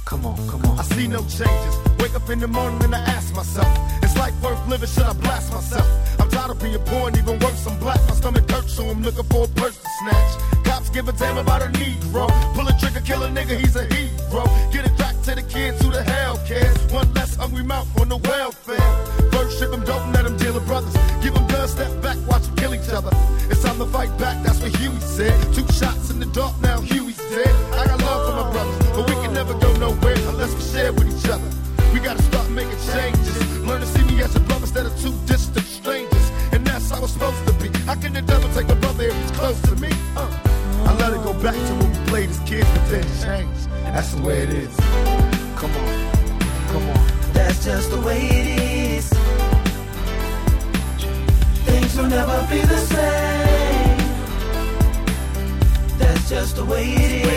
Come on. I see no changes. Wake up in the morning and I ask myself, is life worth living? Should I blast myself? I'm tired of being poor and even worse, I'm black. My stomach hurts, so I'm looking for a purse to snatch. Cops give a damn about a Negro. Pull a trigger, kill a nigga, he's a hero. Get it back to the kids who the hell cares. One less hungry mouth on the welfare. First ship them, don't let them deal with brothers. Give them guns, step back, watch them kill each other. It's time to fight back, that's what Huey said. 2 shots in the dark, now Huey's dead. I got love for my brothers, but we can never go nowhere unless we share with each other. We gotta start making changes. Learn to see me as a brother instead of 2 distant strangers. And that's how it's supposed to be. How can the devil take a brother if he's close to me? I let it go back to when we played as kids, but then change. That's the way it is. Come on. That's just the way it is. Things will never be the same. That's just the way it is.